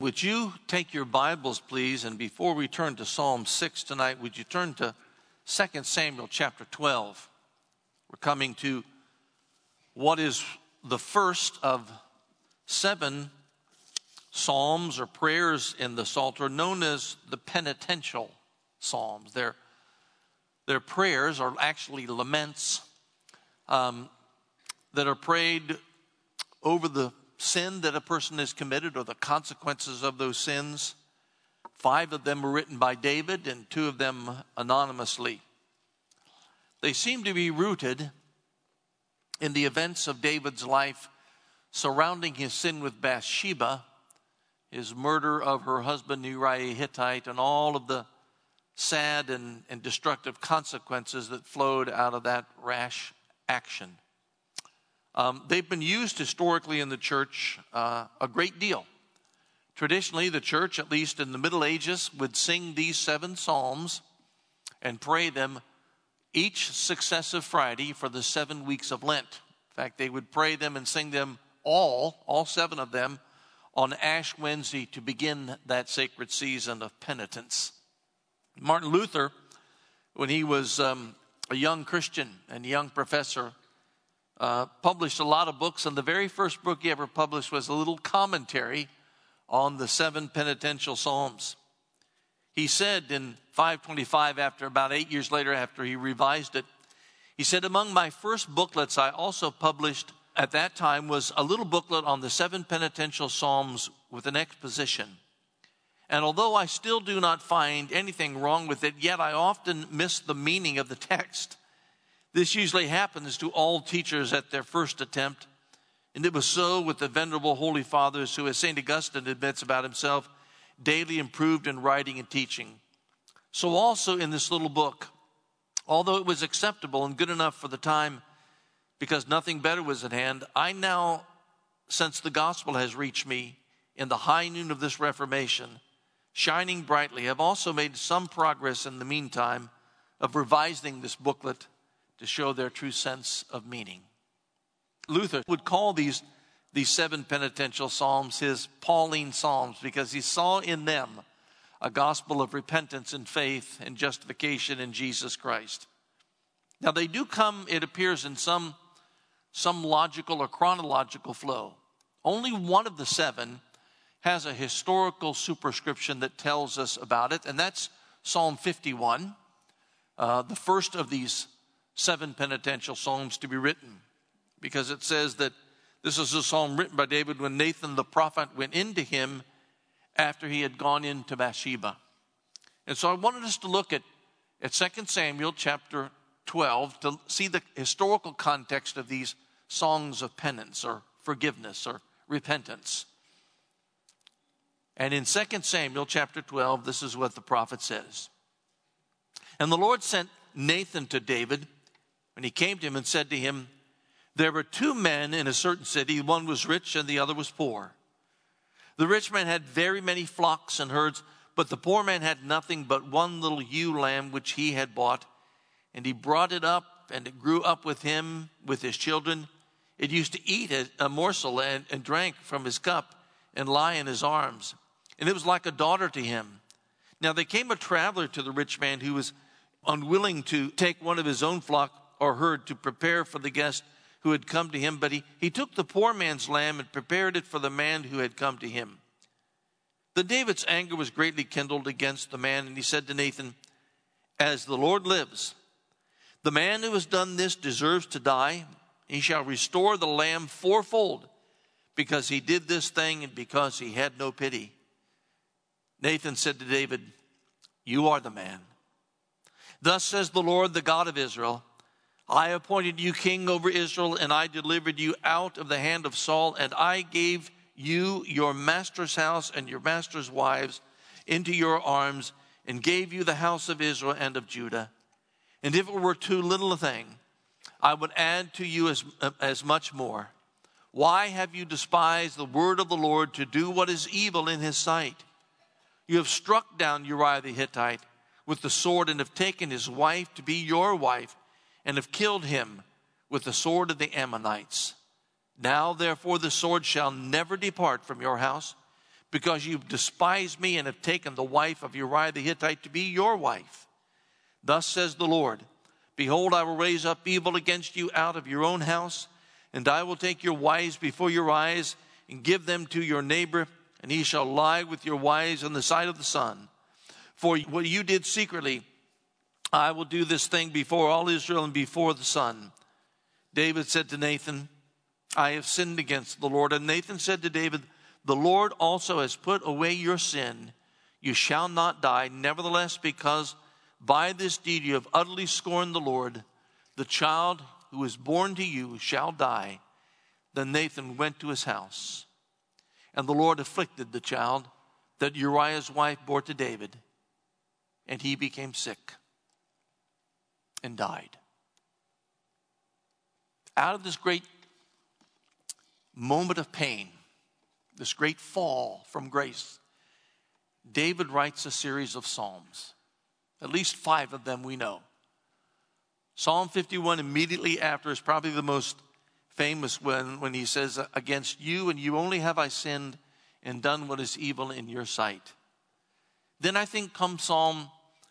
Would you take your Bibles, please, and before we turn to Psalm 6 tonight, would you turn to 2 Samuel chapter 12. We're coming to what is the first of 7 psalms or prayers in the Psalter known as the penitential psalms. Their prayers are actually laments that are prayed over the sin that a person has committed or the consequences of those sins. 5 of them were written by David and 2 of them anonymously. They seem to be rooted in the events of David's life surrounding his sin with Bathsheba, his murder of her husband Uriah Hittite, and all of the sad and destructive consequences that flowed out of that rash action. They've been used historically in the church a great deal. Traditionally, the church, at least in the Middle Ages, would sing these 7 psalms and pray them each successive Friday for the 7 weeks of Lent. In fact, they would pray them and sing them all 7 of them, on Ash Wednesday to begin that sacred season of penitence. Martin Luther, when he was a young Christian and a young professor, published a lot of books, and the very first book he ever published was a little commentary on the 7 penitential psalms. He said in 525, after about 8 years later, after he revised it, he said, "Among my first booklets I also published at that time was a little booklet on the 7 penitential psalms with an exposition. And although I still do not find anything wrong with it, yet I often miss the meaning of the text. This usually happens to all teachers at their first attempt, and it was so with the venerable holy fathers who, as St. Augustine admits about himself, daily improved in writing and teaching. So also in this little book, although it was acceptable and good enough for the time, because nothing better was at hand, I now, since the gospel has reached me in the high noon of this Reformation, shining brightly, have also made some progress in the meantime of revising this booklet to show their true sense of meaning." Luther would call these 7 penitential psalms his Pauline psalms because he saw in them a gospel of repentance and faith and justification in Jesus Christ. Now they do come, it appears, in some logical or chronological flow. Only one of the 7 has a historical superscription that tells us about it, and that's Psalm 51, the first of these 7 penitential psalms to be written, because it says that this is a psalm written by David when Nathan the prophet went into him after he had gone into Bathsheba. And so I wanted us to look at 2 Samuel chapter 12 to see the historical context of these songs of penance or forgiveness or repentance. And in 2 Samuel chapter 12, this is what the prophet says. "And the Lord sent Nathan to David when he came to him and said to him, 'There were 2 men in a certain city, one was rich and the other was poor. The rich man had very many flocks and herds, but the poor man had nothing but one little ewe lamb which he had bought. And he brought it up, and it grew up with him, with his children. It used to eat a morsel and drank from his cup and lie in his arms. And it was like a daughter to him. Now there came a traveler to the rich man who was unwilling to take one of his own flock or herd to prepare for the guest who had come to him. But he took the poor man's lamb and prepared it for the man who had come to him. Then David's anger was greatly kindled against the man, and he said to Nathan, 'As the Lord lives, the man who has done this deserves to die. He shall restore the lamb 4-fold, because he did this thing and because he had no pity.' Nathan said to David, 'You are the man. Thus says the Lord, the God of Israel, I appointed you king over Israel, and I delivered you out of the hand of Saul, and I gave you your master's house and your master's wives into your arms, and gave you the house of Israel and of Judah. And if it were too little a thing, I would add to you as much more. Why have you despised the word of the Lord to do what is evil in his sight? You have struck down Uriah the Hittite with the sword, and have taken his wife to be your wife, and have killed him with the sword of the Ammonites. Now, therefore, the sword shall never depart from your house, because you've despised me and have taken the wife of Uriah the Hittite to be your wife. Thus says the Lord, behold, I will raise up evil against you out of your own house, and I will take your wives before your eyes and give them to your neighbor, and he shall lie with your wives in the sight of the sun. For what you did secretly, I will do this thing before all Israel and before the sun. David said to Nathan, I have sinned against the Lord. And Nathan said to David, the Lord also has put away your sin. You shall not die. Nevertheless, because by this deed you have utterly scorned the Lord, the child who is born to you shall die. Then Nathan went to his house. And the Lord afflicted the child that Uriah's wife bore to David. And he became sick and died. Out of this great moment of pain, this great fall from grace, David writes a series of psalms. At least 5 of them we know. Psalm 51 immediately after is probably the most famous when he says, against you and you only have I sinned and done what is evil in your sight. Then I think come Psalm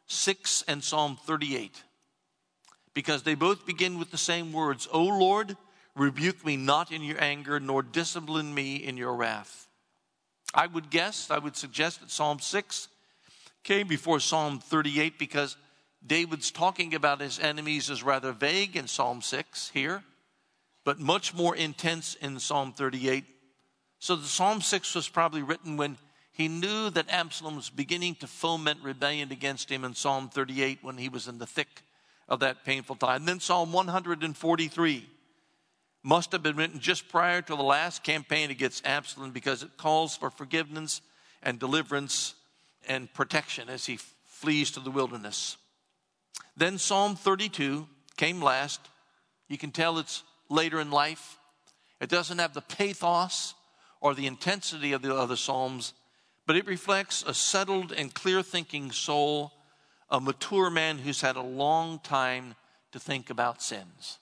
6 and Psalm 38, because they both begin with the same words, O Lord, rebuke me not in your anger, nor discipline me in your wrath. I would suggest that Psalm 6 came before Psalm 38 because David's talking about his enemies is rather vague in Psalm 6 here, but much more intense in Psalm 38. So the Psalm 6 was probably written when he knew that Absalom was beginning to foment rebellion against him in Psalm 38 when he was in the thick of that painful time. And then Psalm 143 must have been written just prior to the last campaign against Absalom because it calls for forgiveness and deliverance and protection as he flees to the wilderness. Then Psalm 32 came last. You can tell it's later in life. It doesn't have the pathos or the intensity of the other Psalms, but it reflects a settled and clear-thinking soul, a mature man who's had a long time to think about sins.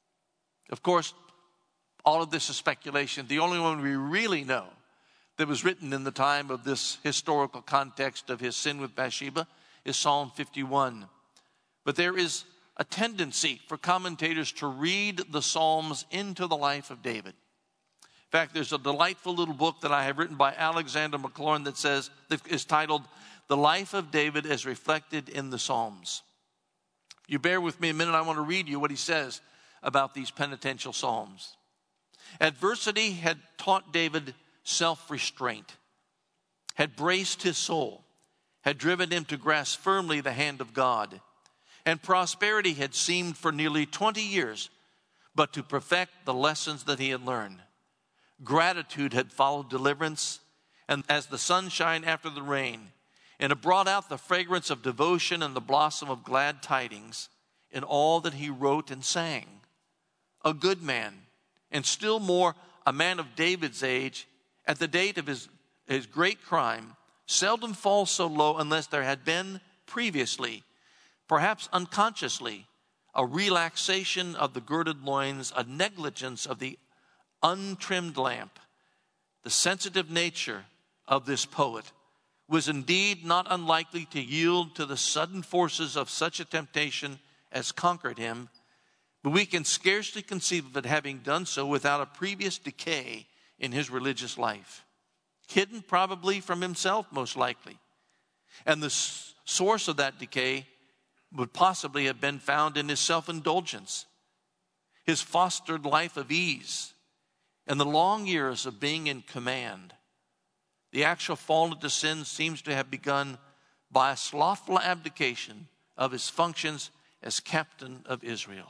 Of course, all of this is speculation. The only one we really know that was written in the time of this historical context of his sin with Bathsheba is Psalm 51. But there is a tendency for commentators to read the Psalms into the life of David. In fact, there's a delightful little book that I have written by Alexander McLaurin that is titled The Life of David as Reflected in the Psalms. If you bear with me a minute, I want to read you what he says about these penitential psalms. Adversity had taught David self-restraint, had braced his soul, had driven him to grasp firmly the hand of God, and prosperity had seemed for nearly 20 years, but to perfect the lessons that he had learned. Gratitude had followed deliverance, and as the sunshine after the rain, and it brought out the fragrance of devotion and the blossom of glad tidings in all that he wrote and sang. A good man, and still more a man of David's age, at the date of his great crime, seldom falls so low unless there had been previously, perhaps unconsciously, a relaxation of the girded loins, a negligence of the untrimmed lamp. The sensitive nature of this poet was indeed not unlikely to yield to the sudden forces of such a temptation as conquered him, but we can scarcely conceive of it having done so without a previous decay in his religious life, hidden probably from himself most likely. And the source of that decay would possibly have been found in his self-indulgence, his fostered life of ease, and the long years of being in command. The actual fall into sin seems to have begun by a slothful abdication of his functions as captain of Israel.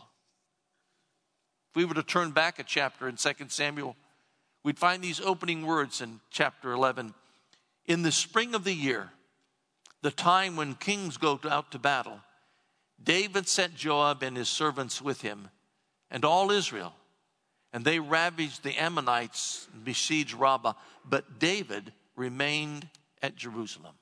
If we were to turn back a chapter in 2 Samuel, we'd find these opening words in chapter 11. In the spring of the year, the time when kings go out to battle, David sent Joab and his servants with him and all Israel, and they ravaged the Ammonites and besieged Rabbah, but David remained at Jerusalem.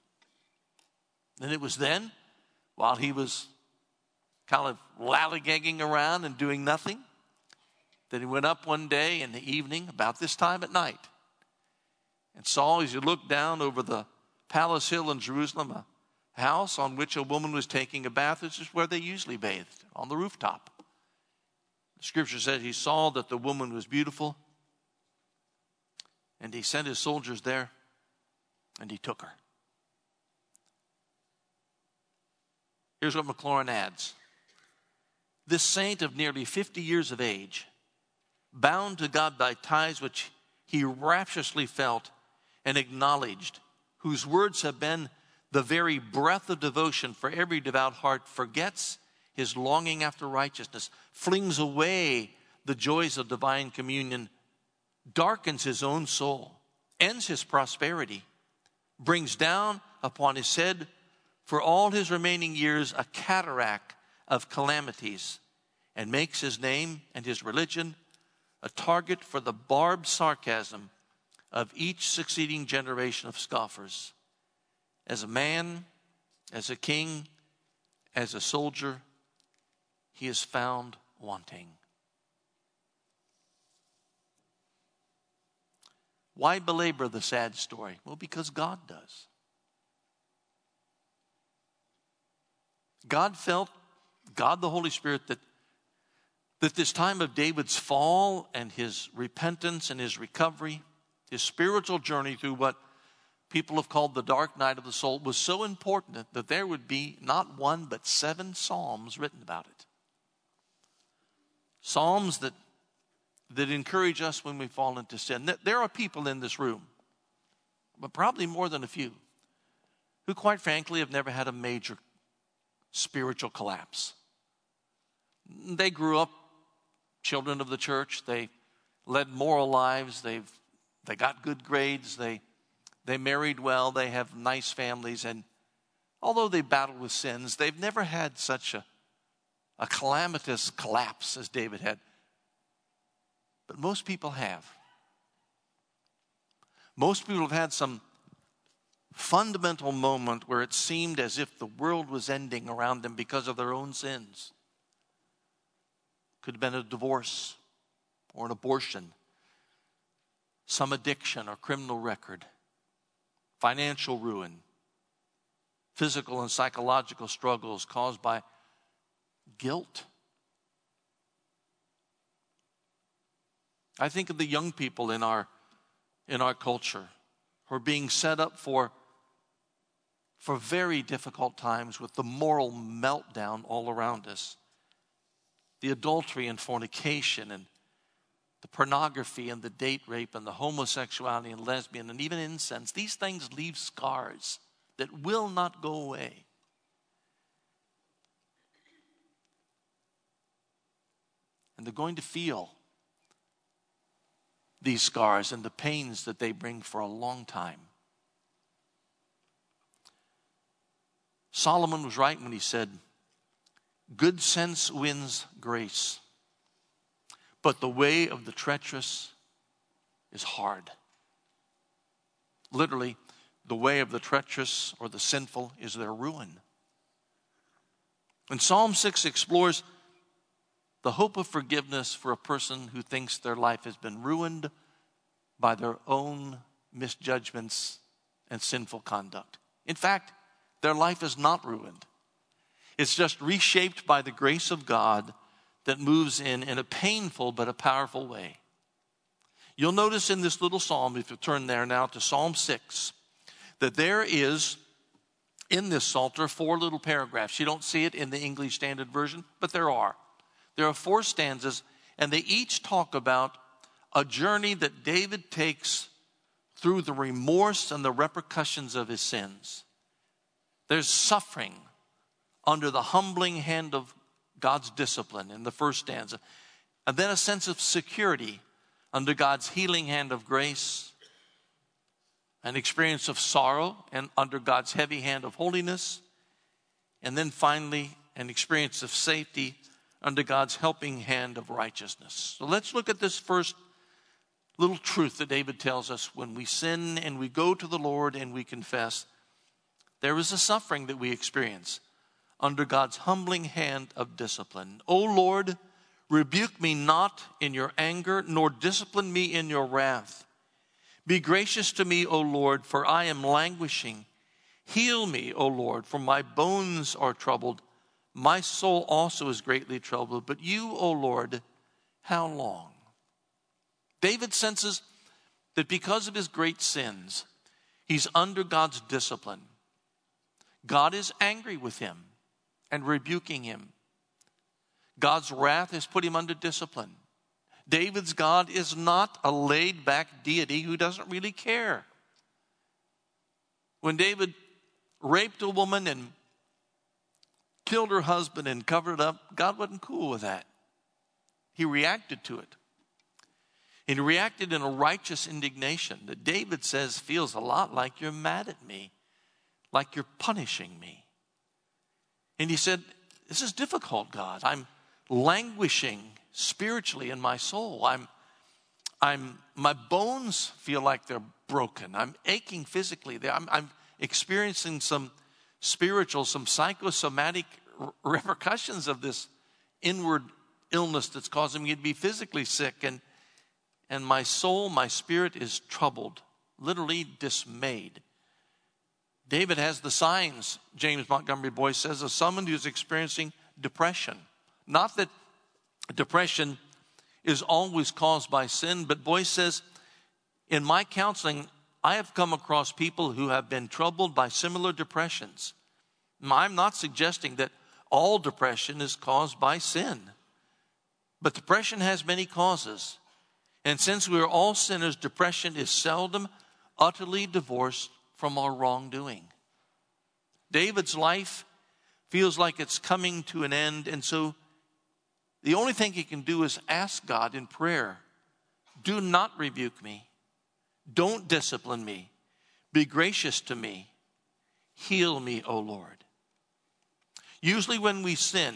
And it was then, while he was kind of lollygagging around and doing nothing, that he went up one day in the evening, about this time at night, and saw, as he looked down over the palace hill in Jerusalem, a house on which a woman was taking a bath. This is where they usually bathed, on the rooftop. The scripture says he saw that the woman was beautiful, and he sent his soldiers there, and he took her. Here's what McLaurin adds. This saint of nearly 50 years of age, bound to God by ties which he rapturously felt and acknowledged, whose words have been the very breath of devotion for every devout heart, forgets his longing after righteousness, flings away the joys of divine communion, darkens his own soul, ends his prosperity, brings down upon his head for all his remaining years a cataract of calamities, and makes his name and his religion a target for the barbed sarcasm of each succeeding generation of scoffers. As a man, as a king, as a soldier, he is found wanting. Why belabor the sad story? Well, because God does. God the Holy Spirit, that this time of David's fall and his repentance and his recovery, his spiritual journey through what people have called the dark night of the soul, was so important that there would be not one but 7 psalms written about it. Psalms that encourage us when we fall into sin. There are people in this room, but probably more than a few, who quite frankly have never had a major spiritual collapse. They grew up children of the church. They led moral lives. They got good grades. They married well. They have nice families. And although they battled with sins, they've never had such a calamitous collapse as David had. But most people have. Most people have had some fundamental moment where it seemed as if the world was ending around them because of their own sins. Could have been a divorce or an abortion, some addiction or criminal record, financial ruin, physical and psychological struggles caused by guilt. I think of the young people in our culture who are being set up for very difficult times with the moral meltdown all around us. The adultery and fornication and the pornography and the date rape and the homosexuality and lesbian and even incense. These things leave scars that will not go away. And they're going to feel these scars and the pains that they bring for a long time. Solomon was right when he said, good sense wins grace, but the way of the treacherous is hard. Literally, the way of the treacherous or the sinful is their ruin. And Psalm 6 explores the hope of forgiveness for a person who thinks their life has been ruined by their own misjudgments and sinful conduct. In fact, their life is not ruined. It's just reshaped by the grace of God that moves in a painful but a powerful way. You'll notice in this little psalm, if you turn there now to Psalm 6, that there is in this Psalter 4 little paragraphs. You don't see it in the English Standard Version, but there are. There are 4 stanzas, and they each talk about a journey that David takes through the remorse and the repercussions of his sins. There's suffering under the humbling hand of God's discipline in the first stanza. And then a sense of security under God's healing hand of grace. An experience of sorrow and under God's heavy hand of holiness. And then finally, an experience of safety under God's helping hand of righteousness. So let's look at this first little truth that David tells us. When we sin and we go to the Lord and we confess, there is a suffering that we experience under God's humbling hand of discipline. O Lord, rebuke me not in your anger, nor discipline me in your wrath. Be gracious to me, O Lord, for I am languishing. Heal me, O Lord, for my bones are troubled. My soul also is greatly troubled. But you, O Lord, how long? David senses that because of his great sins, he's under God's discipline. God is angry with him and rebuking him. God's wrath has put him under discipline. David's God is not a laid-back deity who doesn't really care. When David raped a woman and killed her husband and covered it up, God wasn't cool with that. He reacted to it. He reacted in a righteous indignation that David says feels a lot like you're mad at me, like you're punishing me. And he said, this is difficult, God. I'm languishing spiritually in my soul. My bones feel like they're broken. I'm aching physically. I'm experiencing some spiritual, some psychosomatic repercussions of this inward illness that's causing me to be physically sick. And my soul, my spirit is troubled, literally dismayed. David has the signs, James Montgomery Boyce says, of someone who's experiencing depression. Not that depression is always caused by sin, but Boyce says, in my counseling, I have come across people who have been troubled by similar depressions. I'm not suggesting that all depression is caused by sin, but depression has many causes. And since we are all sinners, depression is seldom utterly divorced from our wrongdoing. David's life feels like it's coming to an end, and so the only thing he can do is ask God in prayer, do not rebuke me. Don't discipline me. Be gracious to me. Heal me, O Lord. Usually when we sin,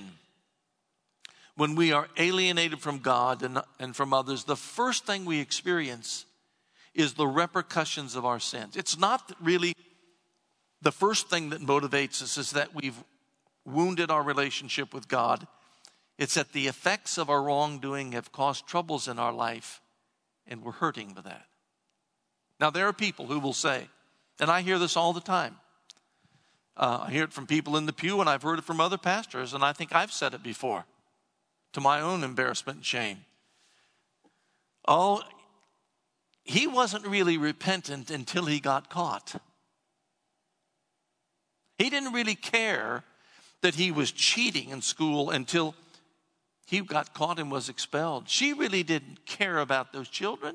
when we are alienated from God and from others, the first thing we experience is the repercussions of our sins. It's not really the first thing that motivates us is that we've wounded our relationship with God. It's that the effects of our wrongdoing have caused troubles in our life, and we're hurting with that. Now, there are people who will say, and I hear this all the time. I hear it from people in the pew, and I've heard it from other pastors, and I think I've said it before, to my own embarrassment and shame. Oh, he wasn't really repentant until he got caught. He didn't really care that he was cheating in school until he got caught and was expelled. She really didn't care about those children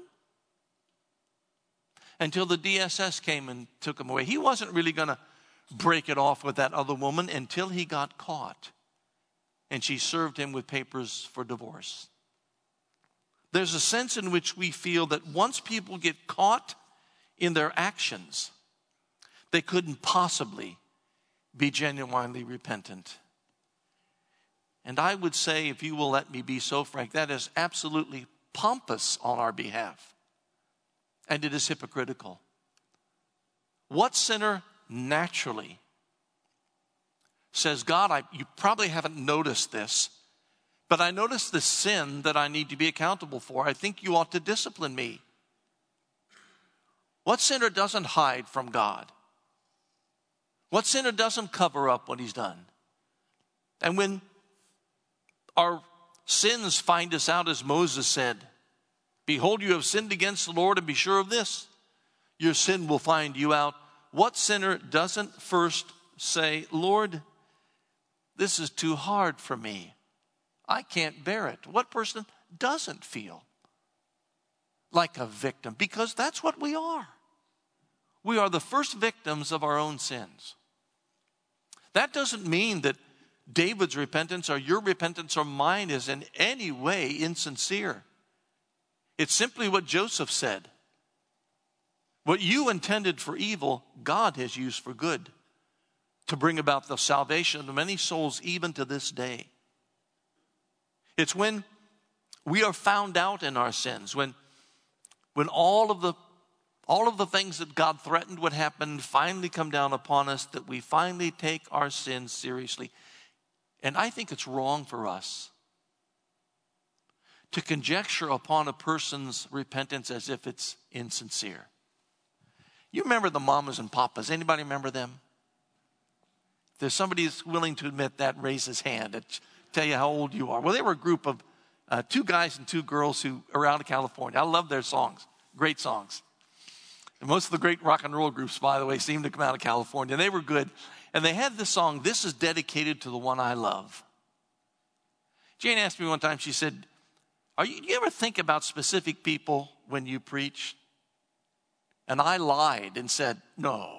until the DSS came and took him away. He wasn't really going to break it off with that other woman until he got caught. And she served him with papers for divorce. There's a sense in which we feel that once people get caught in their actions, they couldn't possibly be genuinely repentant. And I would say, if you will let me be so frank, that is absolutely pompous on our behalf. And it is hypocritical. What sinner naturally says, God, you probably haven't noticed this, but I noticed this sin that I need to be accountable for. I think you ought to discipline me. What sinner doesn't hide from God? What sinner doesn't cover up what he's done? And when our sins find us out, as Moses said, behold, you have sinned against the Lord, and be sure of this, your sin will find you out. What sinner doesn't first say, Lord, this is too hard for me. I can't bear it. What person doesn't feel like a victim? Because that's what we are. We are the first victims of our own sins. That doesn't mean that David's repentance or your repentance or mine is in any way insincere. It's simply what Joseph said. What you intended for evil, God has used for good to bring about the salvation of many souls even to this day. It's when we are found out in our sins, when all of the things that God threatened would happen finally come down upon us, that we finally take our sins seriously. And I think it's wrong for us to conjecture upon a person's repentance as if it's insincere. You remember the Mamas and Papas? Anybody remember them? If there's somebody that's willing to admit that, raise his hand and tell you how old you are. Well, they were a group of 2 guys and 2 girls who are out of California. I love their songs. Great songs. And most of the great rock and roll groups, by the way, seem to come out of California. They were good. And they had this song, "This is dedicated to the one I love." Jane asked me one time, she said, do you ever think about specific people when you preach? And I lied and said, no.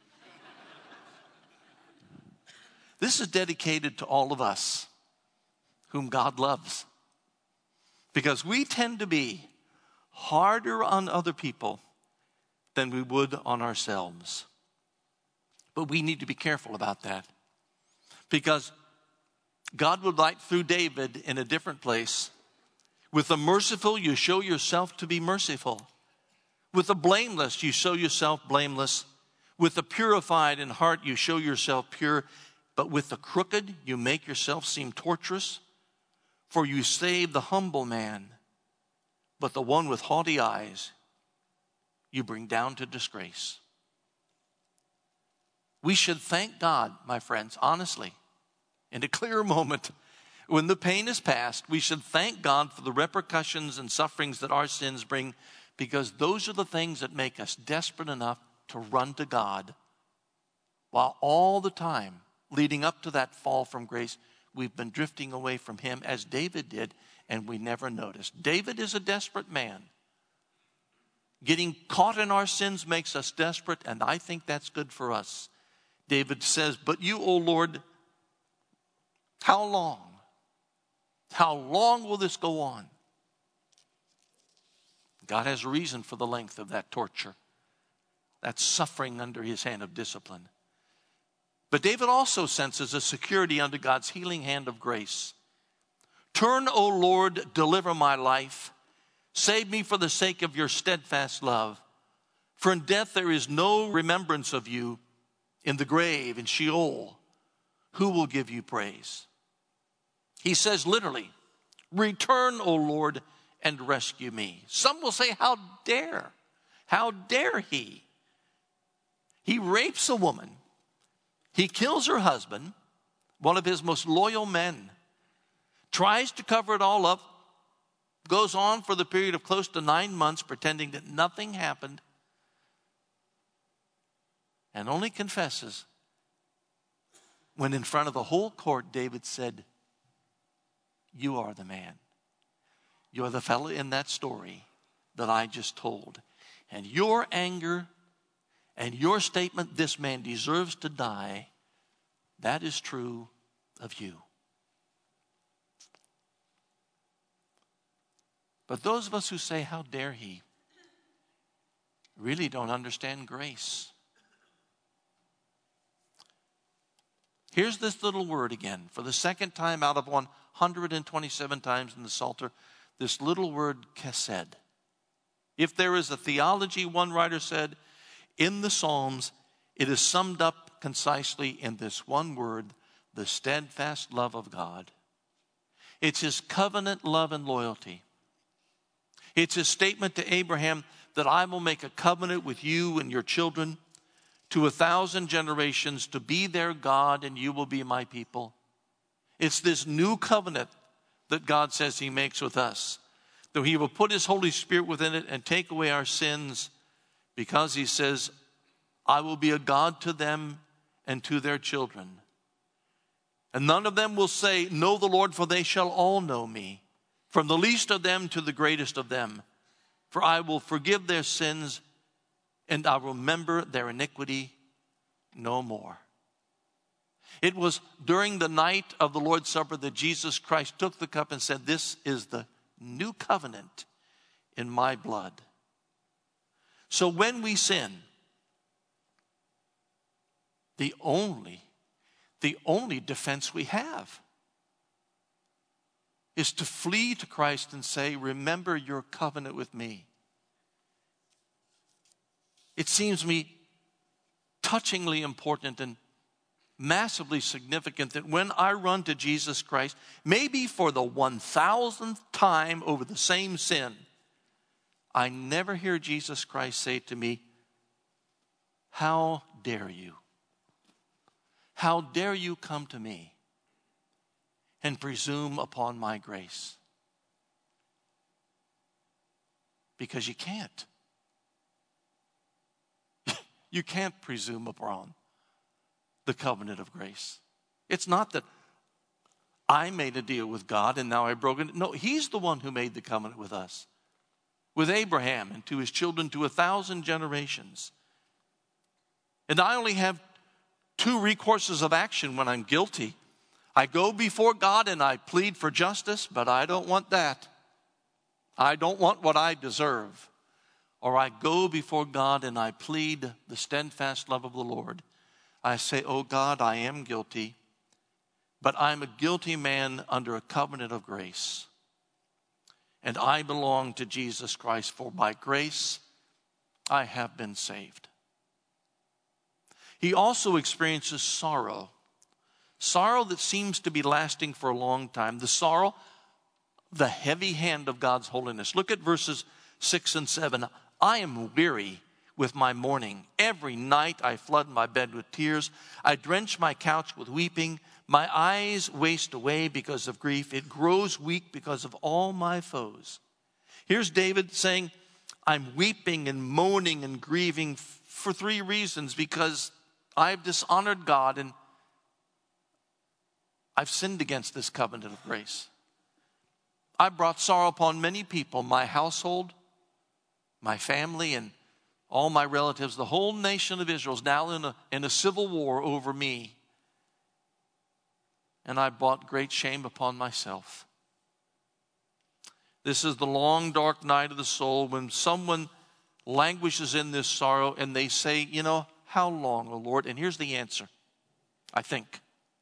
This is dedicated to all of us whom God loves. Because we tend to be harder on other people than we would on ourselves. But we need to be careful about that. Because God would write through David in a different place. With the merciful, you show yourself to be merciful. With the blameless, you show yourself blameless. With the purified in heart, you show yourself pure. But with the crooked, you make yourself seem torturous. For you save the humble man. But the one with haughty eyes, you bring down to disgrace. We should thank God, my friends, honestly. In a clear moment, when the pain is past, we should thank God for the repercussions and sufferings that our sins bring, because those are the things that make us desperate enough to run to God. While all the time leading up to that fall from grace, we've been drifting away from Him as David did, and we never noticed. David is a desperate man. Getting caught in our sins makes us desperate, and I think that's good for us. David says, "But you, O Lord, how long? How long will this go on?" God has a reason for the length of that torture, that suffering under His hand of discipline. But David also senses a security under God's healing hand of grace. "Turn, O Lord, deliver my life. Save me for the sake of your steadfast love. For in death there is no remembrance of you. In the grave, in Sheol, who will give you praise?" He says literally, "Return, O Lord, and rescue me." Some will say, how dare? How dare he? He rapes a woman. He kills her husband, one of his most loyal men. Tries to cover it all up. Goes on for the period of close to 9 months pretending that nothing happened. And only confesses when in front of the whole court, David said, "You are the man. You're the fellow in that story that I just told. And your anger and your statement, this man deserves to die, that is true of you." But those of us who say, how dare he, really don't understand grace. Here's this little word again. For the second time out of 127 times in the Psalter, this little word, chesed. If there is a theology, one writer said, in the Psalms, it is summed up concisely in this one word, the steadfast love of God. It's His covenant love and loyalty. It's His statement to Abraham that I will make a covenant with you and your children to 1,000 generations to be their God and you will be my people. It's this new covenant that God says He makes with us. Though He will put His Holy Spirit within it and take away our sins, because He says, I will be a God to them and to their children. And none of them will say, know the Lord, for they shall all know me, from the least of them to the greatest of them. For I will forgive their sins and I will remember their iniquity no more. It was during the night of the Lord's Supper that Jesus Christ took the cup and said, this is the new covenant in my blood. So when we sin, the only defense we have is to flee to Christ and say, remember your covenant with me. It seems me touchingly important and massively significant that when I run to Jesus Christ, maybe for the 1,000th time over the same sin, I never hear Jesus Christ say to me, how dare you? How dare you come to me and presume upon my grace? Because you can't. You can't presume upon the covenant of grace. It's not that I made a deal with God and now I've broken it. No, he's the one who made the covenant with us, with Abraham and to his children to 1,000 generations. And I only have two recourses of action when I'm guilty. I go before God and I plead for justice, but I don't want that. I don't want what I deserve. Or I go before God and I plead the steadfast love of the Lord. I say, oh God, I am guilty, but I'm a guilty man under a covenant of grace. And I belong to Jesus Christ, for by grace I have been saved. He also experiences sorrow. Sorrow that seems to be lasting for a long time. The sorrow, the heavy hand of God's holiness. Look at verses 6 and 7. I am weary with my mourning. Every night I flood my bed with tears. I drench my couch with weeping. My eyes waste away because of grief. It grows weak because of all my foes. Here's David saying, I'm weeping and moaning and grieving for three reasons. Because I've dishonored God and I've sinned against this covenant of grace. I brought sorrow upon many people, my household, my family, and all my relatives. The whole nation of Israel is now in a civil war over me. And I brought great shame upon myself. This is the long, dark night of the soul when someone languishes in this sorrow and they say, you know, how long, O Lord? And here's the answer, I think.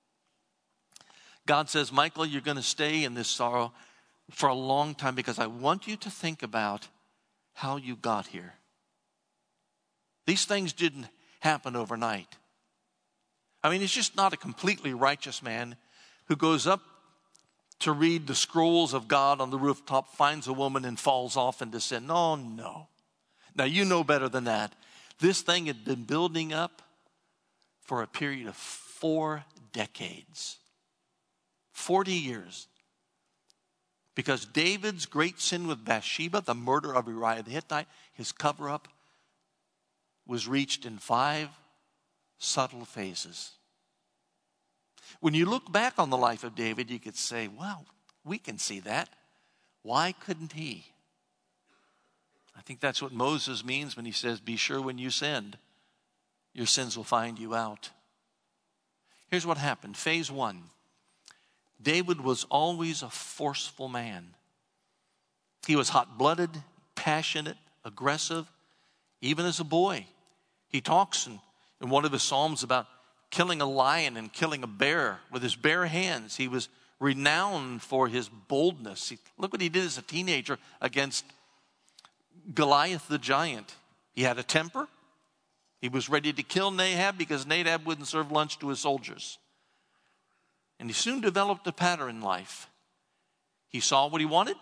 God says, Michael, you're going to stay in this sorrow for a long time because I want you to think about how you got here. These things didn't happen overnight. I mean, it's just not a completely righteous man who goes up to read the scrolls of God on the rooftop, finds a woman and falls off into sin. No, no. Now, you know better than that. This thing had been building up for a period of 4 decades. 40 years. Because David's great sin with Bathsheba, the murder of Uriah the Hittite, his cover-up, was reached in 5 subtle phases. When you look back on the life of David, you could say, well, we can see that. Why couldn't he? I think that's what Moses means when he says, be sure when you sin, your sins will find you out. Here's what happened. Phase 1. David was always a forceful man. He was hot-blooded, passionate, aggressive, even as a boy. He talks in one of his psalms about killing a lion and killing a bear with his bare hands. He was renowned for his boldness. Look what he did as a teenager against Goliath the giant. He had a temper. He was ready to kill Nadab because Nadab wouldn't serve lunch to his soldiers. And he soon developed a pattern in life. He saw what he wanted.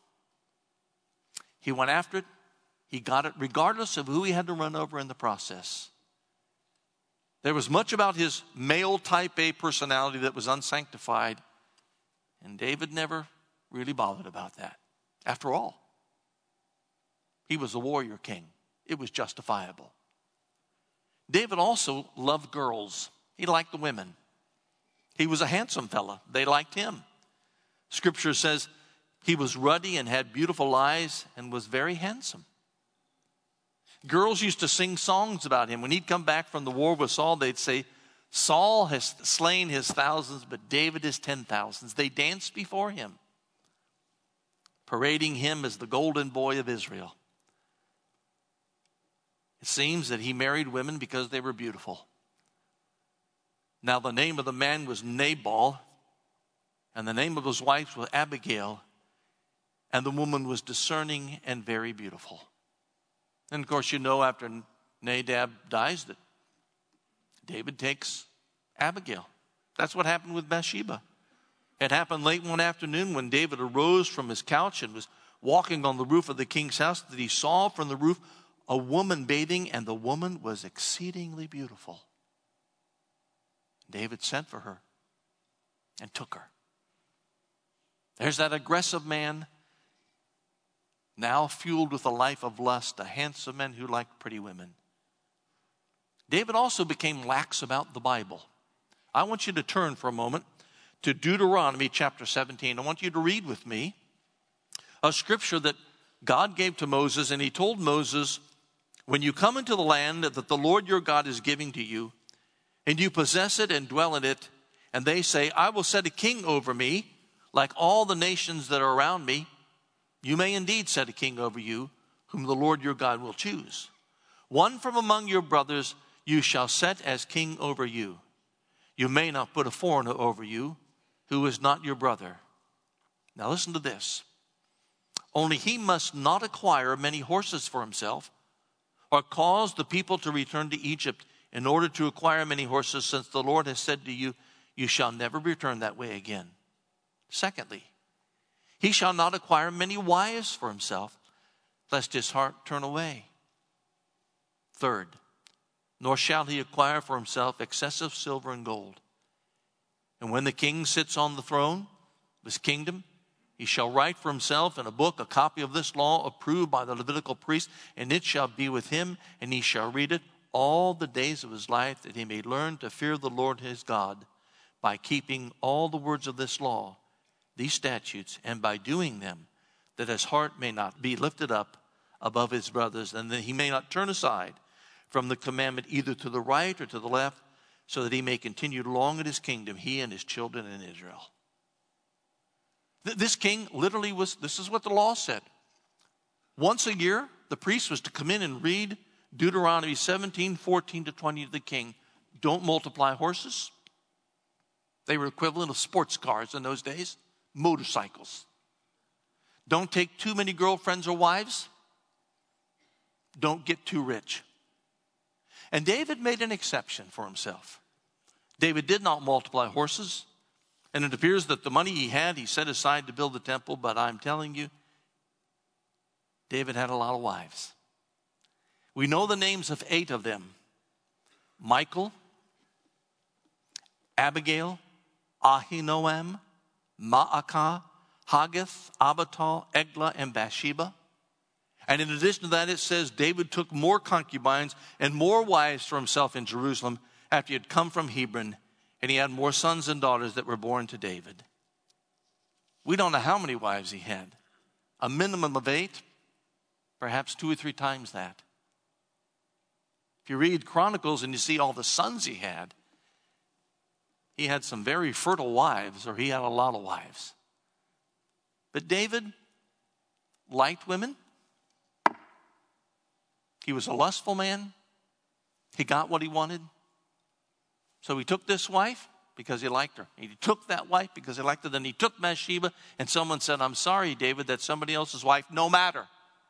He went after it. He got it regardless of who he had to run over in the process. There was much about his male type A personality that was unsanctified. And David never really bothered about that. After all, he was a warrior king. It was justifiable. David also loved girls. He liked the women. He was a handsome fella. They liked him. Scripture says he was ruddy and had beautiful eyes and was very handsome. Girls used to sing songs about him. When he'd come back from the war with Saul, they'd say, Saul has slain his thousands, but David his 10,000s. They danced before him, parading him as the golden boy of Israel. It seems that he married women because they were beautiful. Now the name of the man was Nabal, and the name of his wife was Abigail, and the woman was discerning and very beautiful. And of course, you know, after Nadab dies, that David takes Abigail. That's what happened with Bathsheba. It happened late one afternoon when David arose from his couch and was walking on the roof of the king's house, that he saw from the roof a woman bathing, and the woman was exceedingly beautiful. David sent for her and took her. There's that aggressive man, now fueled with a life of lust, a handsome man who liked pretty women. David also became lax about the Bible. I want you to turn for a moment to Deuteronomy chapter 17. I want you to read with me a scripture that God gave to Moses, and he told Moses, when you come into the land that the Lord your God is giving to you, and you possess it and dwell in it, and they say, I will set a king over me, like all the nations that are around me, you may indeed set a king over you, whom the Lord your God will choose. One from among your brothers you shall set as king over you. You may not put a foreigner over you, who is not your brother. Now listen to this. Only he must not acquire many horses for himself, or cause the people to return to Egypt in order to acquire many horses, since the Lord has said to you, you shall never return that way again. Secondly, he shall not acquire many wives for himself, lest his heart turn away. Third, nor shall he acquire for himself excessive silver and gold. And when the king sits on the throne of his kingdom, he shall write for himself in a book a copy of this law approved by the Levitical priest, and it shall be with him, and he shall read it all the days of his life, that he may learn to fear the Lord his God by keeping all the words of this law, these statutes, and by doing them, that his heart may not be lifted up above his brothers, and that he may not turn aside from the commandment either to the right or to the left, so that he may continue long in his kingdom, he and his children in Israel. This king literally was, this is what the law said. Once a year, the priest was to come in and read Deuteronomy 17, 14 to 20 to the king. Don't multiply horses. They were equivalent of sports cars in those days. Motorcycles. Don't take too many girlfriends or wives. Don't get too rich. And David made an exception for himself. David did not multiply horses. And it appears that the money he had, he set aside to build the temple. But I'm telling you, David had a lot of wives. We know the names of 8 of them. Michal, Abigail, Ahinoam, Maacah, Haggith, Abital, Eglah, and Bathsheba. And in addition to that, it says David took more concubines and more wives for himself in Jerusalem after he had come from Hebron, and he had more sons and daughters that were born to David. We don't know how many wives he had. A minimum of 8, perhaps 2 or 3 times that. If you read Chronicles and you see all the sons he had some very fertile wives, or he had a lot of wives. But David liked women. He was a lustful man. He got what he wanted. So he took this wife because he liked her. He took that wife because he liked her. Then he took Bathsheba, and someone said, I'm sorry, David, that's somebody else's wife. No matter.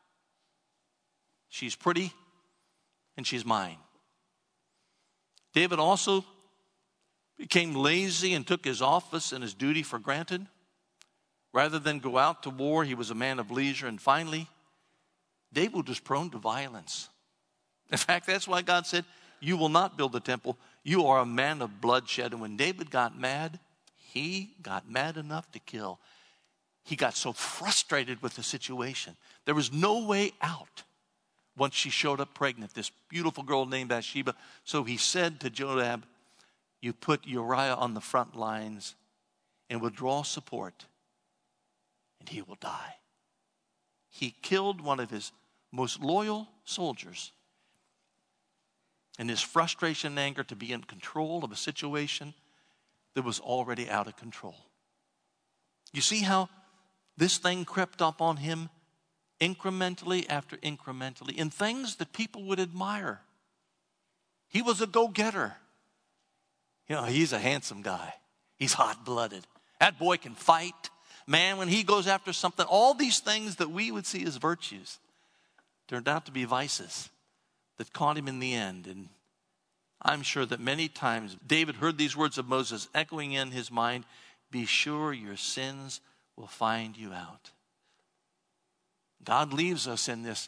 She's pretty, and she's mine. David also became lazy and took his office and his duty for granted. Rather than go out to war, he was a man of leisure. And finally, David was prone to violence. In fact, that's why God said, you will not build the temple. You are a man of bloodshed. And when David got mad, he got mad enough to kill. He got so frustrated with the situation. There was no way out once she showed up pregnant, this beautiful girl named Bathsheba. So he said to Joab, you put Uriah on the front lines and withdraw support, and he will die. He killed one of his most loyal soldiers. And his frustration and anger to be in control of a situation that was already out of control. You see how this thing crept up on him incrementally after incrementally in things that people would admire. He was a go-getter. You know, he's a handsome guy. He's hot-blooded. That boy can fight. Man, when he goes after something, all these things that we would see as virtues turned out to be vices that caught him in the end. And I'm sure that many times David heard these words of Moses echoing in his mind, be sure your sins will find you out. God leaves us in this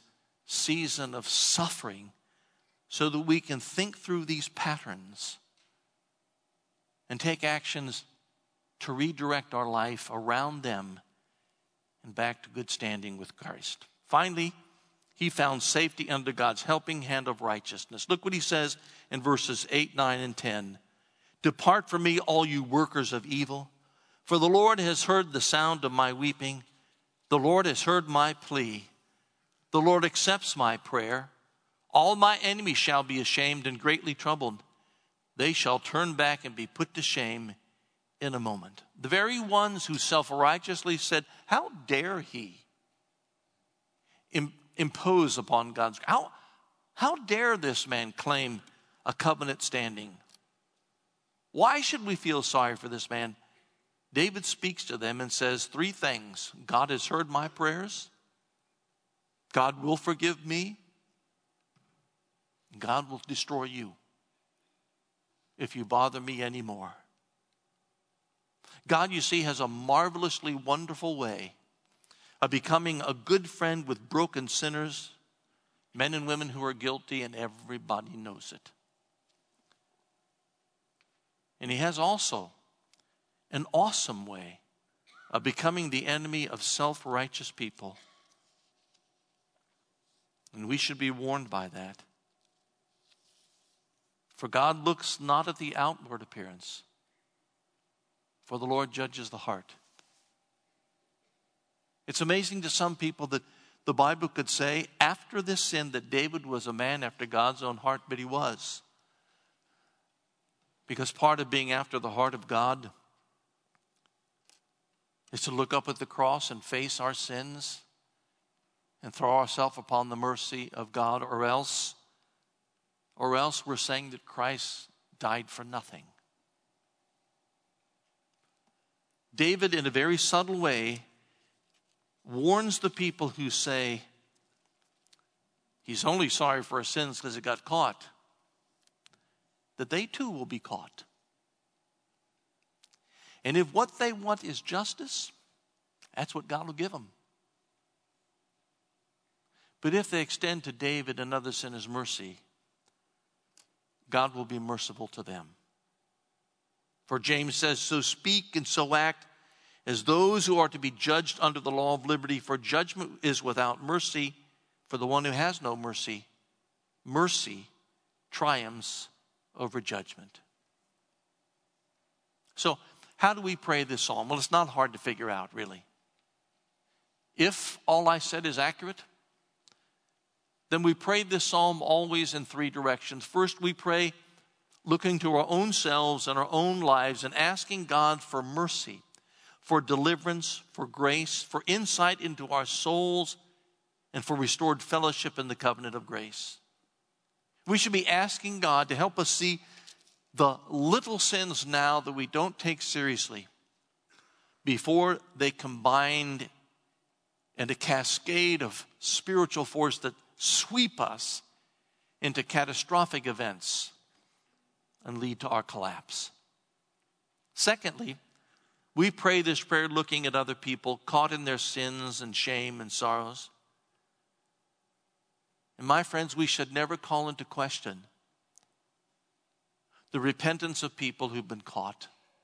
season of suffering so that we can think through these patterns and take actions to redirect our life around them and back to good standing with Christ. Finally, he found safety under God's helping hand of righteousness. Look what he says in verses 8, 9, and 10. Depart from me, all you workers of evil, for the Lord has heard the sound of my weeping. The Lord has heard my plea. The Lord accepts my prayer. All my enemies shall be ashamed and greatly troubled. They shall turn back and be put to shame in a moment. The very ones who self-righteously said, how dare he impose upon God's... How dare this man claim a covenant standing? Why should we feel sorry for this man? David speaks to them and says three things. God has heard my prayers. God will forgive me. God will destroy you if you bother me anymore. God, you see, has a marvelously wonderful way of becoming a good friend with broken sinners, men and women who are guilty, and everybody knows it. And he has also an awesome way of becoming the enemy of self-righteous people. And we should be warned by that. For God looks not at the outward appearance, for the Lord judges the heart. It's amazing to some people that the Bible could say after this sin that David was a man after God's own heart, but he was. Because part of being after the heart of God is to look up at the cross and face our sins and throw ourselves upon the mercy of God, or else we're saying that Christ died for nothing. David, in a very subtle way, warns the people who say he's only sorry for his sins because he got caught, that they too will be caught. And if what they want is justice, that's what God will give them. But if they extend to David and other sinners mercy, God will be merciful to them. For James says, so speak and so act as those who are to be judged under the law of liberty, for judgment is without mercy for the one who has no mercy. Mercy triumphs over judgment. So, how do we pray this psalm? Well, it's not hard to figure out, really. If all I said is accurate, then we pray this psalm always in three directions. First, we pray looking to our own selves and our own lives and asking God for mercy, for deliverance, for grace, for insight into our souls, and for restored fellowship in the covenant of grace. We should be asking God to help us see the little sins now that we don't take seriously before they combined in a cascade of spiritual force that sweep us into catastrophic events and lead to our collapse. Secondly, we pray this prayer looking at other people caught in their sins and shame and sorrows. And my friends, we should never call into question the repentance of people who've been caught.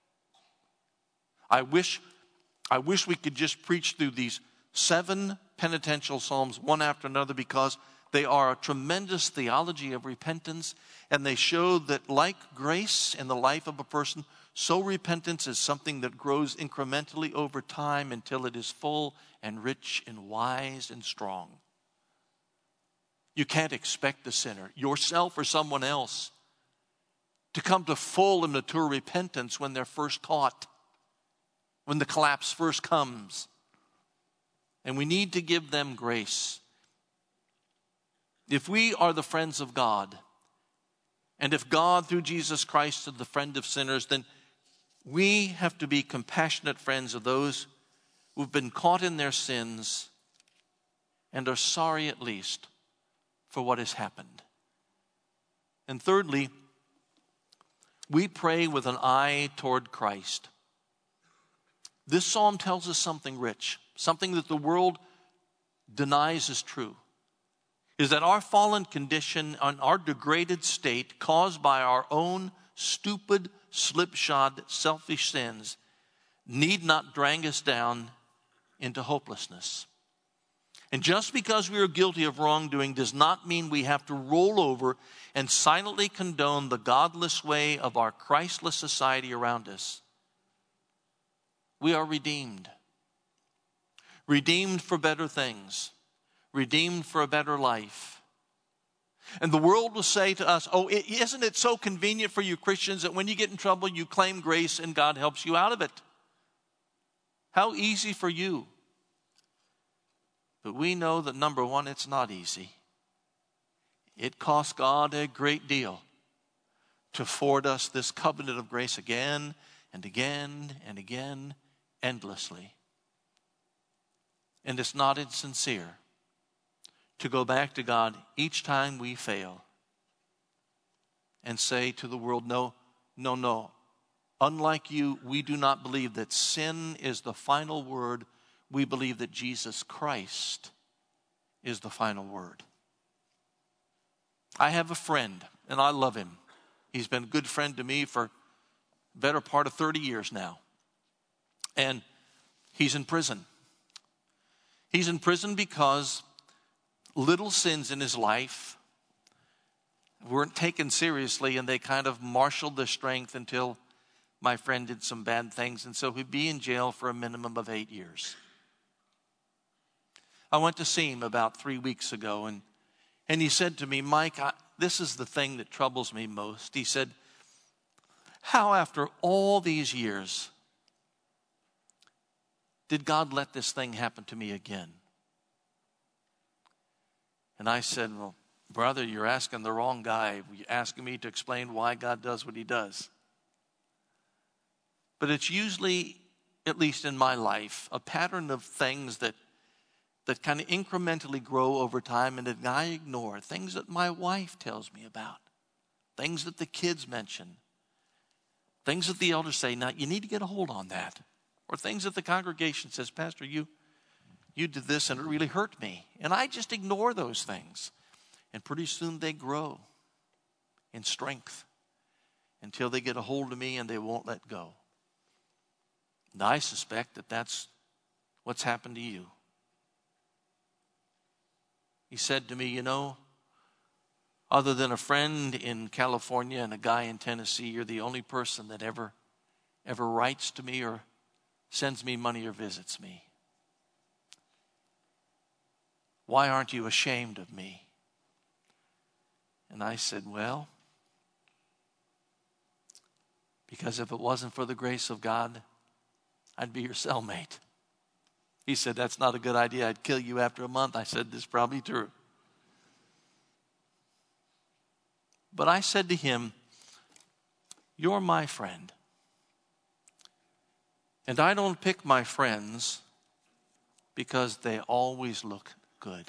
I wish we could just preach through these 7 penitential psalms one after another, because they are a tremendous theology of repentance, and they show that like grace in the life of a person, so repentance is something that grows incrementally over time until it is full and rich and wise and strong. You can't expect the sinner, yourself or someone else, to come to full and mature repentance when they're first caught, when the collapse first comes. And we need to give them grace. If we are the friends of God, and if God through Jesus Christ is the friend of sinners, then we have to be compassionate friends of those who've been caught in their sins and are sorry at least for what has happened. And thirdly, we pray with an eye toward Christ. This psalm tells us something rich, something that the world denies is true. is that our fallen condition and our degraded state caused by our own stupid, slipshod, selfish sins need not drag us down into hopelessness. And just because we are guilty of wrongdoing does not mean we have to roll over and silently condone the godless way of our Christless society around us. We are redeemed. Redeemed for better things. Redeemed for a better life. And the world will say to us, oh, isn't it so convenient for you Christians that when you get in trouble, you claim grace and God helps you out of it? How easy for you. But we know that, number one, it's not easy. It costs God a great deal to afford us this covenant of grace again and again and again, endlessly. And it's not insincere to go back to God each time we fail and say to the world, no. Unlike you, we do not believe that sin is the final word. We believe that Jesus Christ is the final word. I have a friend, and I love him. He's been a good friend to me for the better part of 30 years now. And he's in prison. He's in prison because little sins in his life weren't taken seriously, and they kind of marshaled their strength until my friend did some bad things, and so he'd be in jail for a minimum of 8 years. I went to see him about 3 weeks ago, and he said to me, Mike, this is the thing that troubles me most. He said, how after all these years did God let this thing happen to me again? And I said, well, brother, you're asking the wrong guy. You're asking me to explain why God does what he does. But it's usually, at least in my life, a pattern of things that kind of incrementally grow over time and that I ignore. Things that my wife tells me about. Things that the kids mention. Things that the elders say, now you need to get a hold on that. Or things that the congregation says, Pastor, you did this and it really hurt me. And I just ignore those things. And pretty soon they grow in strength until they get a hold of me and they won't let go. And I suspect that that's what's happened to you. He said to me, other than a friend in California and a guy in Tennessee, you're the only person that ever writes to me or sends me money or visits me. Why aren't you ashamed of me? And I said, well, because if it wasn't for the grace of God, I'd be your cellmate. He said, that's not a good idea. I'd kill you after a month. I said, this is probably true. But I said to him, you're my friend. And I don't pick my friends because they always look good.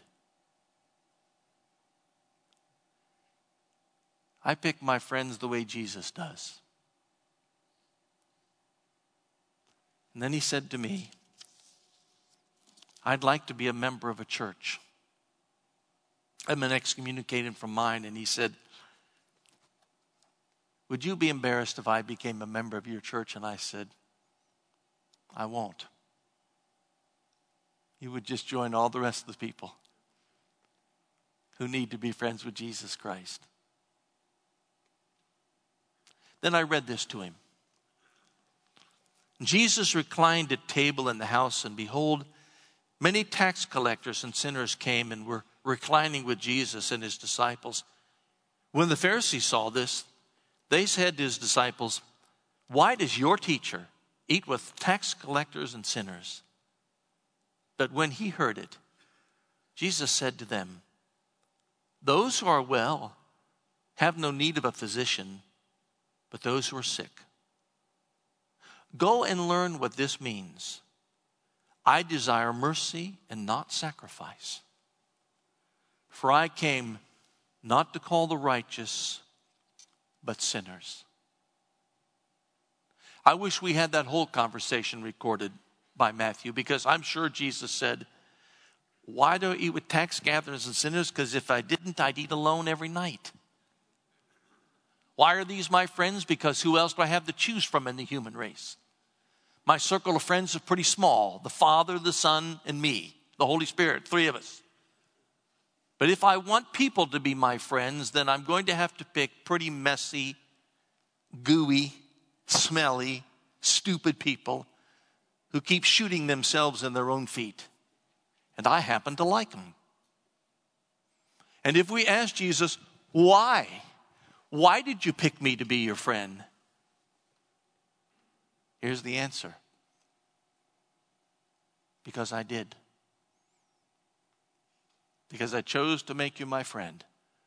I pick my friends the way Jesus does. And then he said to me, I'd like to be a member of a church. I've been excommunicated from mine, and he said, would you be embarrassed if I became a member of your church? And I said, I won't. You would just join all the rest of the people who need to be friends with Jesus Christ. Then I read this to him. Jesus reclined at table in the house, and behold, many tax collectors and sinners came and were reclining with Jesus and his disciples. When the Pharisees saw this, they said to his disciples, why does your teacher eat with tax collectors and sinners? But when he heard it, Jesus said to them, those who are well have no need of a physician, but those who are sick. Go and learn what this means. I desire mercy and not sacrifice. For I came not to call the righteous, but sinners. I wish we had that whole conversation recorded by Matthew, because I'm sure Jesus said, Why do I eat with tax gatherers and sinners? Because if I didn't, I'd eat alone every night. Why are these my friends? Because who else do I have to choose from in the human race? My circle of friends is pretty small. The Father, the Son, and me. The Holy Spirit, 3 of us. But if I want people to be my friends, then I'm going to have to pick pretty messy, gooey, smelly, stupid people who keep shooting themselves in their own feet. And I happen to like them. And if we ask Jesus, why? Why did you pick me to be your friend? Here's the answer. Because I did. Because I chose to make you my friend.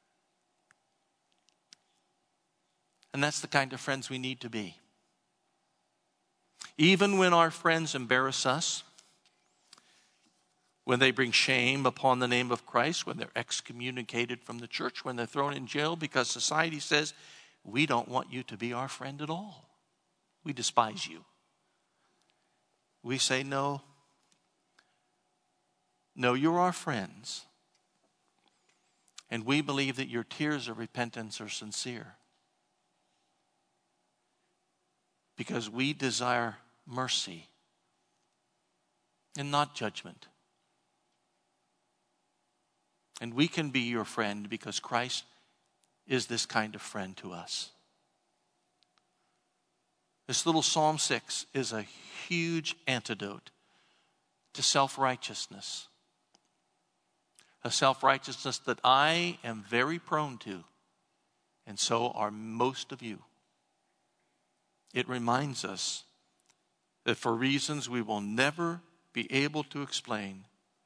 And that's the kind of friends we need to be. Even when our friends embarrass us, when they bring shame upon the name of Christ, when they're excommunicated from the church, when they're thrown in jail because society says, we don't want you to be our friend at all. We despise you. We say, no, you're our friends. And we believe that your tears of repentance are sincere. Because we desire mercy and not judgment. And we can be your friend because Christ is this kind of friend to us. This little Psalm 6 is a huge antidote to self-righteousness. A self-righteousness that I am very prone to, and so are most of you. It reminds us that for reasons we will never be able to explain,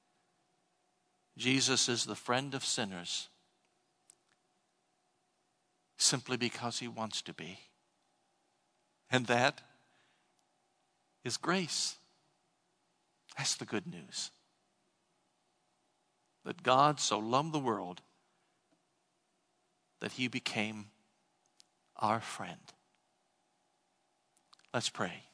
Jesus is the friend of sinners simply because he wants to be. And that is grace. That's the good news. That God so loved the world that he became our friend. Let's pray.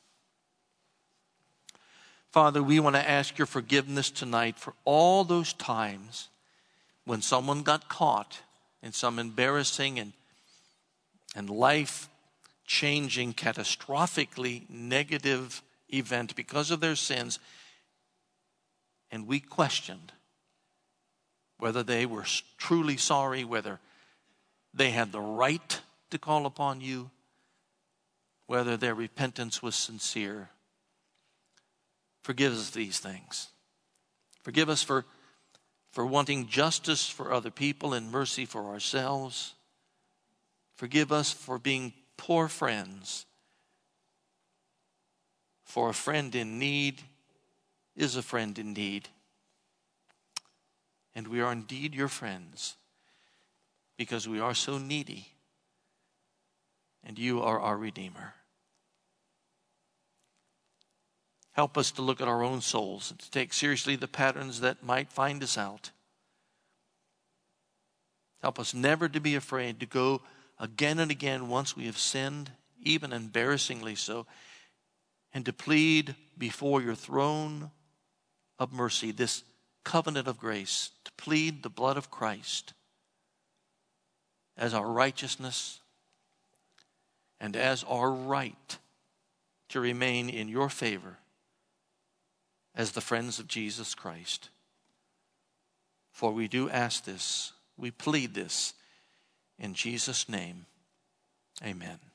Father, we want to ask your forgiveness tonight for all those times when someone got caught in some embarrassing and life-changing, catastrophically negative event because of their sins, and we questioned whether they were truly sorry, whether they had the right to call upon you, whether their repentance was sincere. Forgive us these things. Forgive us for wanting justice for other people and mercy for ourselves. Forgive us for being poor friends. For a friend in need is a friend indeed. And we are indeed your friends because we are so needy and you are our Redeemer. Help us to look at our own souls and to take seriously the patterns that might find us out. Help us never to be afraid to go again and again once we have sinned, even embarrassingly so, and to plead before your throne of mercy, this covenant of grace, to plead the blood of Christ as our righteousness and as our right to remain in your favor as the friends of Jesus Christ. For we do ask this, we plead this in Jesus' name. Amen.